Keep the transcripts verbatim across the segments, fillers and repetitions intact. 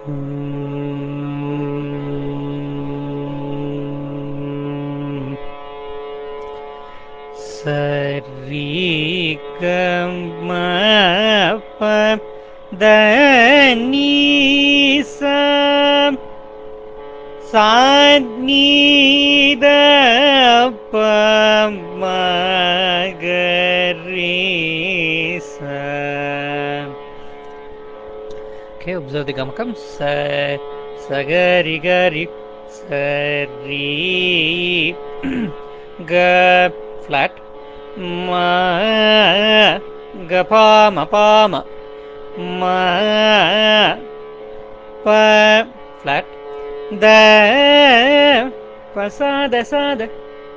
Mm. Sari gama pa da ni sa sa ni da pa ma ga re sa. Okay, observe the gamakam. Sa sa ga ri ga ri sa ri ga flat ma ga pa ma pa ma ma pa flat da pa sa da sa da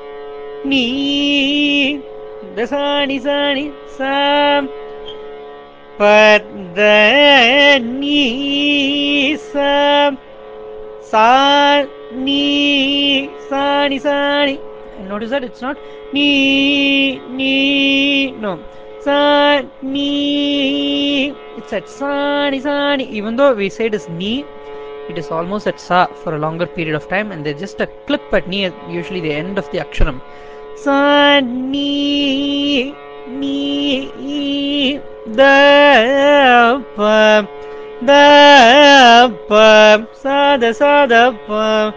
ni da sa ni sa ni sa pa da ni sa sa ni sa ni sa ni. Notice that it's not ni ni no sa ni, it's at sa ni sa ni. Even though we say it is ni, it is almost at sa for a longer period of time, and there's just a clip at ni at usually the end of the aksharam. Sa ni ni da pa da pa sa da sa da pa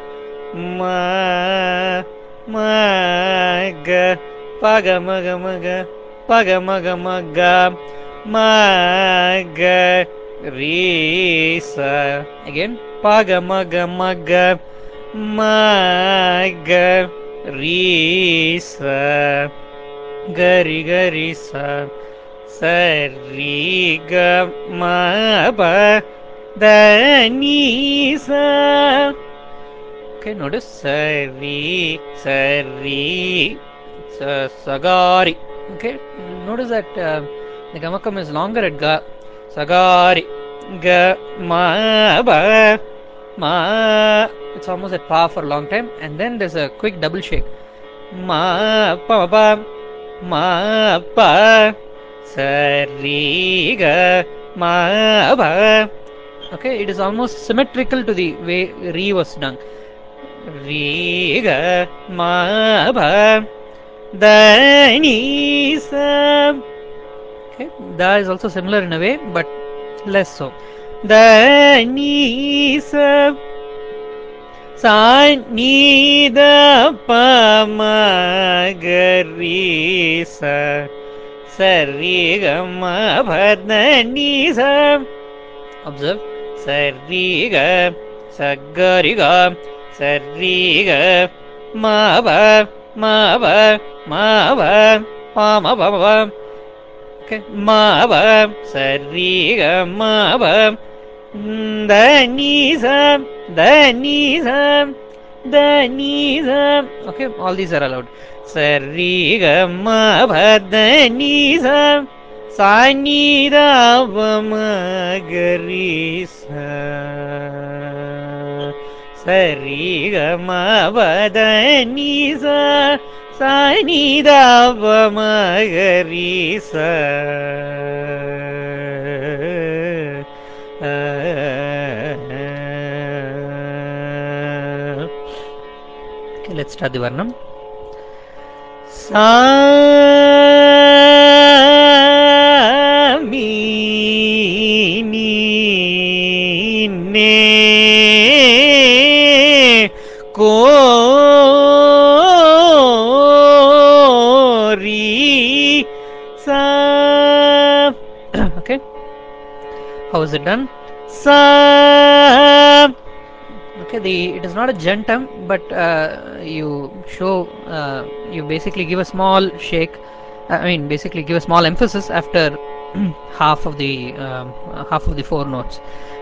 ma ma ga pa ga ma ga ma ga pa ga ma ga ma ga ma ga re sa. Again pa ga ma ga ma ga ma ga re sa ga ri ga ri sa sa ri ga ma pa da ni sa. Okay, notice sa ri sa ri sa sagari. Okay, notice that uh, the gamakam is longer at ga. Sagari ga ma ba ma. It's almost at pa for a long time, and then there's a quick double shake. Ma pa pa ma pa sa ri ga ma ba. Okay, it is almost symmetrical to the way re was done. Ri ga ma ba da ni sa. Okay, da is also similar in a way, but less so. Da ni sa sa ni da pa ma ga ri sa sa ri ga ma pa da ni sa. Observe sa ri ga sa ga ri ga sa ri ga ma ba ma ba ma ba pa ma ba ba. Okay, ma ba sa ri ga ma ba da ni sa da ni sa da ni sa. Okay, all these are allowed. Sa ri ga ma ba da ni sa sa ni da pa ma ga ri sa sa ri ga ma ba da ni sa sa ni da pa ma ga ri sa. Okay, let's start the varnam. Sa mi ni ne ko ri sa. Okay, how is it done? Sa. Okay, the it is not a jantam, but uh, you show uh, you basically give a small shake. I mean, basically give a small emphasis after half of the um, half of the four notes.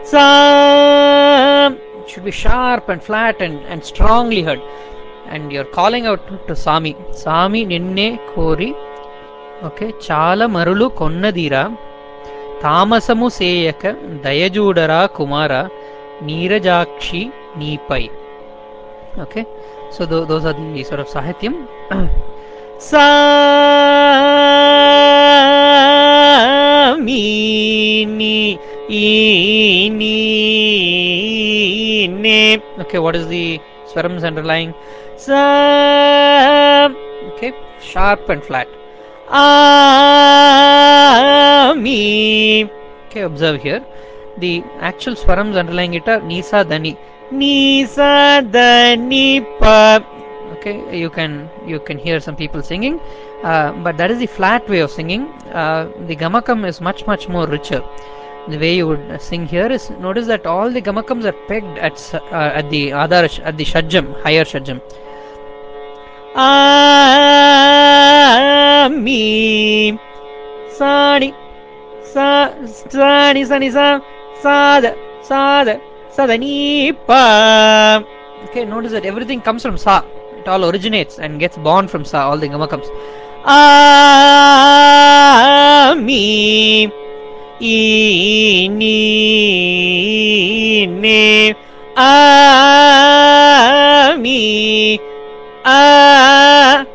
Sa should be sharp and flat and, and strongly heard, and you're calling out to Sami. Sami ninne kori. Okay, chala marulu konnadira. Tamasamu seyaka dayajudara kumara Neerajakshi Nipai. Okay, so th those are the sort of sahityam. Sa mi ni E, ni, ne. Okay, what is the swarams underlying? Sa. Okay, sharp and flat. Ami. Okay, observe here. The actual swarams underlying it are Nisa Dani. Nisa Dani Pa. Okay, you can you can hear some people singing, uh, but that is the flat way of singing. Uh, the Gamakam is much much more richer. The way you would sing here is, notice that all the Gamakams are pegged at uh, at the Adar at the Shadjam, higher Shadjam. Ami Sani Sa Sani Sani Sa Sada Sada Sadani Pa. Okay, notice that everything comes from Sa. It all originates and gets born from Sa, all the Gamakams. Ami E ni ne Ami A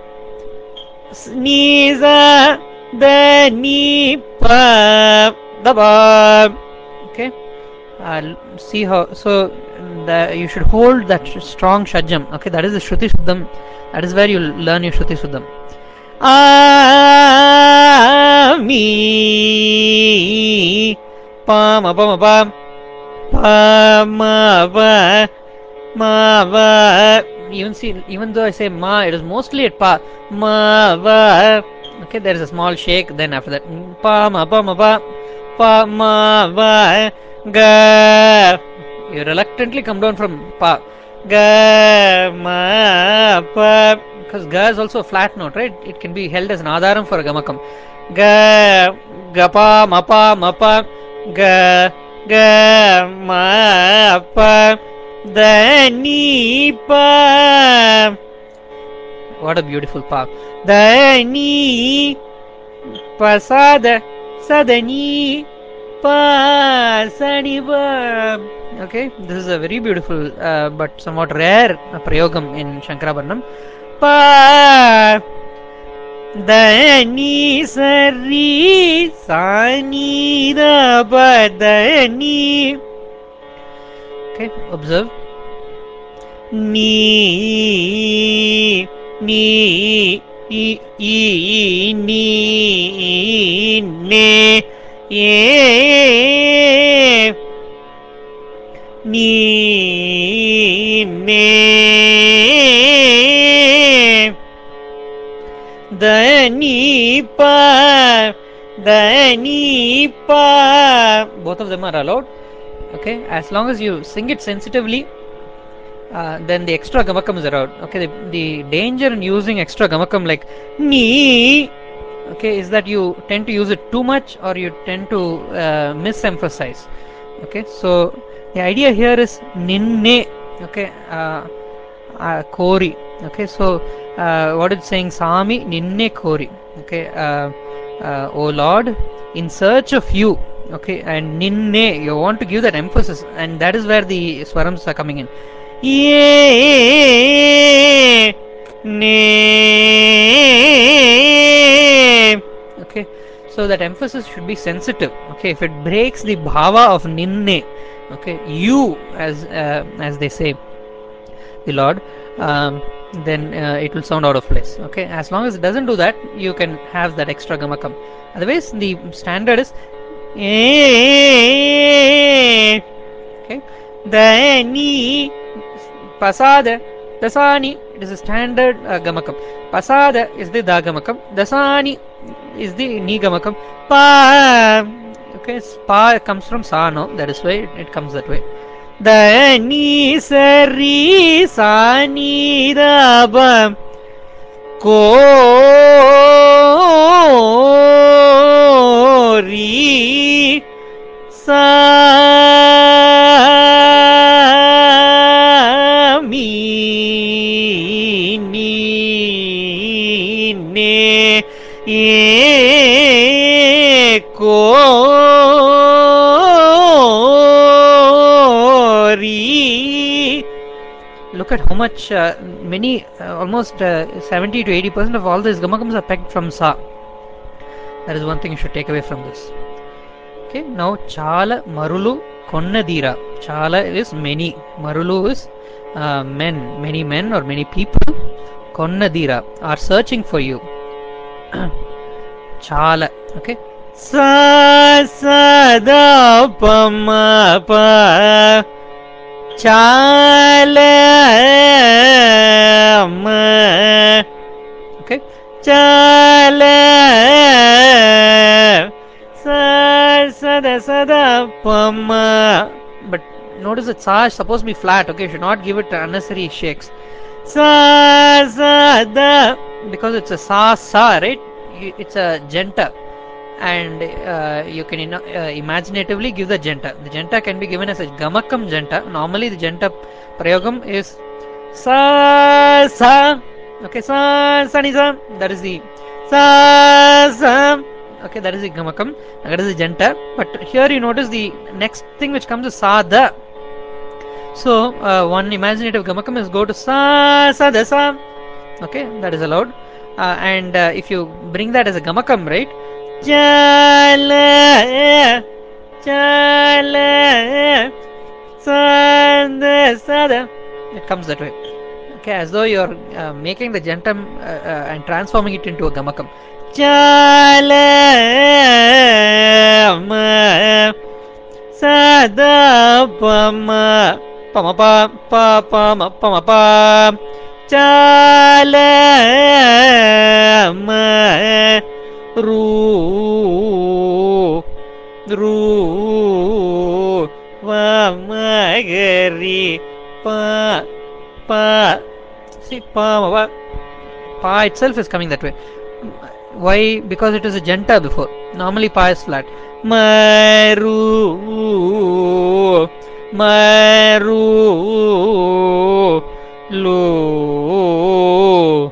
Sneeza the ni pa the ba. Okay, uh, see how, so the, you should hold that strong shadjam. Okay, that is the Shruti Shuddham. That is where you learn your Shruti Shuddham. Ami pa ma pa ma pa pa ma va ma va. Even see, even though I say ma, it is mostly at pa ma va. Okay, there is a small shake. Then after that, pa ma pa ma pa pa ma va ga. You reluctantly come down from pa ga ma pa, because ga is also a flat note, right? It can be held as an adaram for a gamakam. Ga ga pa ma pa ma pa ga ga ma pa the ni pa. What a beautiful pa. The ni pasada sadani pa sadiva. Okay, this is a very beautiful uh, but somewhat rare uh, prayogam in Shankarabharanam. Pa Dani Sari Sani Raba Dani. Okay, observe. Ni Ni I I Ni Ne Ye Ni Ne the ni pa the ni pa. Both of them are allowed. Okay, as long as you sing it sensitively, uh, then the extra gamakam is allowed. Okay, the, the danger in using extra gamakam like ni, okay, is that you tend to use it too much or you tend to uh, misemphasize. Okay, so the idea here is ninne. Okay, uh, uh, kori. Okay, so uh, what it's saying, Sami ninne kori. Okay, uh, uh, oh Lord, in search of you. Okay, and ninne, you want to give that emphasis, and that is where the swarams are coming in. Ye ne. Okay, so that emphasis should be sensitive. Okay, if it breaks the bhava of ninne, okay, you, as uh, as they say, the Lord, um, then uh, it will sound out of place. Okay, as long as it doesn't do that, you can have that extra gamakam. Otherwise, the standard is okay. Dani pasada dasani. It is a standard uh, gamakam. Pasada is the da gamakam. Dasani is the ni gamakam. Pa. Okay, pa comes from sa, no? That is why it, it comes that way. The ni sari sa ni da ba ko ri sa mi ni ne e ko ri. Look at how much uh, many uh, almost uh, seventy to eighty percent of all these gamakams are pegged from sa. That is one thing you should take away from this. Okay, now Chala Marulu Konnadira. Chala is many, Marulu is uh, men, many men or many people. Konnadira are searching for you. Chala. Okay. Sa sa da pa ma pa Chala ma. Okay. Chala sa sa da sa da pa ma. But notice that sa is supposed to be flat. Okay, you should not give it unnecessary shakes. Sa sa da, because it's a sa sa, right? It's a janta, and uh, you can uh, imaginatively give the janta. The janta can be given as a gamakam janta. Normally, the janta prayogam is sa sa. Okay, sa sa ni sa. That is the sa sa. Okay, that is the gamakam. That is the janta. But here you notice the next thing which comes is sa da. So uh, one imaginative gamakam is go to sa sa da sa. Okay, that is allowed. Uh, and uh, if you bring that as a gamakam, right? Chala chala sada sada. It comes that way. Okay, as though you're uh, making the jantam uh, uh, and transforming it into a gamakam. Chala ma sada pa ma pa ma pa pa pa ma pa ma pa Chala ma ru ru va ma gari pa pa. See, pa ma pa pa itself is coming that way. Why? Because it is a janta before. Normally pa is flat. Maru Maru Lu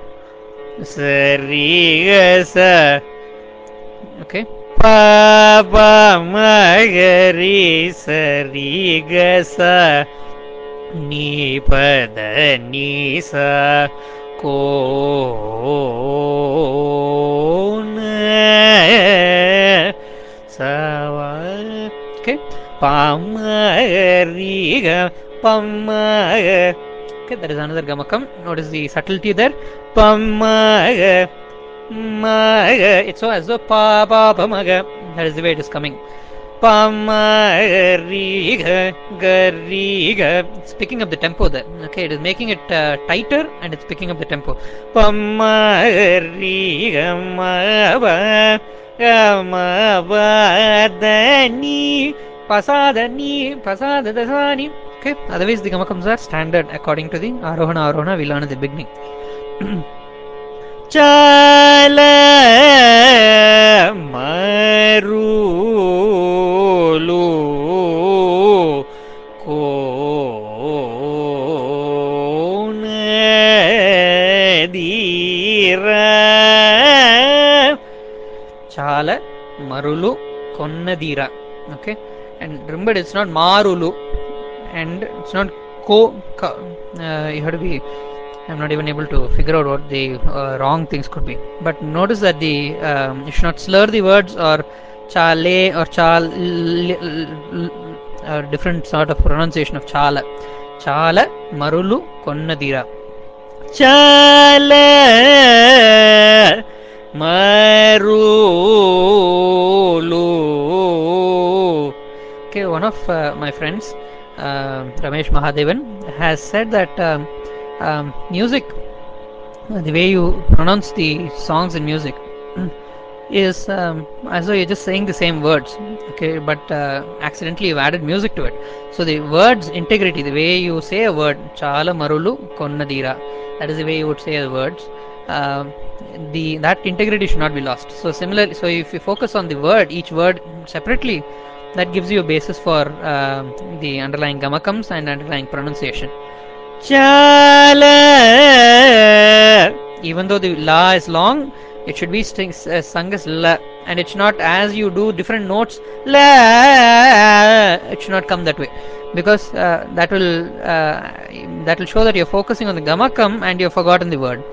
Sarigasa. Okay. Papa Magari Sarigasa Ni Pada Nisa Ko Sawa. Okay. Pamariga Pamaga. Okay, that is another gamakam. Notice the subtlety there. Pamaga Maga. It's so as though pa pa pamaga. That is the way it is coming. Pamariga Gariga. It's picking up the tempo there. Okay, it is making it uh, tighter and it's picking up the tempo. Pamariga Mava Gamavadani Pasadani Pasadadasani. Okay, otherwise the gamakams are standard according to the Arohana Arohana we learn at the beginning. Chala Marulu Konnadira. Chala Marulu Konnadira. Okay, and remember it's not Marulu and it's not Ko. Uh, you have to be. I'm not even able to figure out what the uh, wrong things could be. But notice that the um, you should not slur the words or chale or chal uh, different sort of pronunciation of chala. Chala Marulu Konnadira. Chala Marulu. Okay, one of uh, my friends, uh, Ramesh Mahadevan, has said that um, um, music, the way you pronounce the songs in music, is um, as though you're just saying the same words. Okay, but uh, accidentally you've added music to it. So the words integrity, the way you say a word, Chala Marulu Konnadira, that is the way you would say the words. Uh, the that integrity should not be lost. So similarly, so if you focus on the word, each word separately, that gives you a basis for uh, the underlying gamakams and underlying pronunciation. Chala. Even though the la is long, it should be st- uh, sung as la, and it's not as you do different notes. La, it should not come that way, because uh, that will uh, that will show that you're focusing on the gamakam and you've forgotten the word.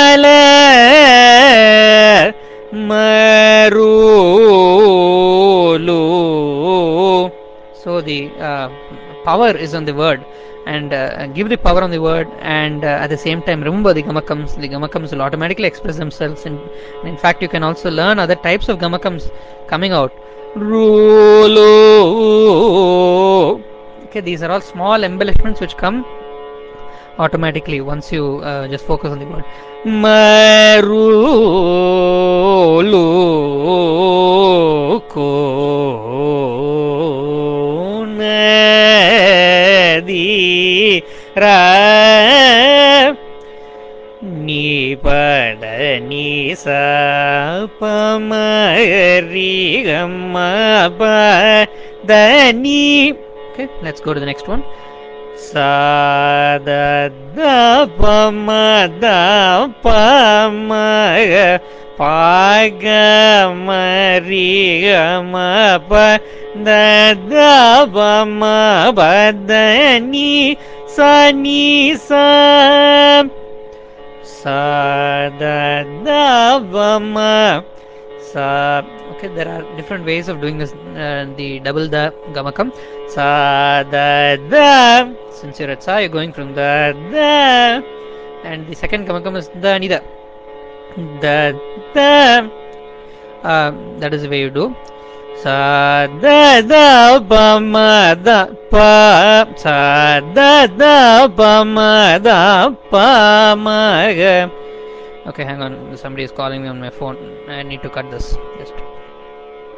Chala Marulu lo. So the uh, power is on the word, and uh, give the power on the word, and uh, at the same time remember the gamakams. The gamakams will automatically express themselves, and in fact you can also learn other types of gamakams coming out. Rolo. Okay, these are all small embellishments which come automatically once you uh, just focus on the word. Marulu ko nadi ra ni pada ni sa pa ma ri ga ma pa da ni. Okay, let's go to the next one. Sa da da pa ma da pa ma pa ga ma ri ga ma pa da da pa ma pa da ni sa ni sa sa da da pa ma sa. Okay, there are different ways of doing this. Uh, the double da gamakam. Sa da da. Since you're at sa, you're going from da da, and the second gamakam is da ni da. Da da. Uh, that is the way you do. Sa da da pa ma da pa. Sa da da pa ma da pa ma ga. Okay, hang on. Somebody is calling me on my phone. I need to cut this. Just.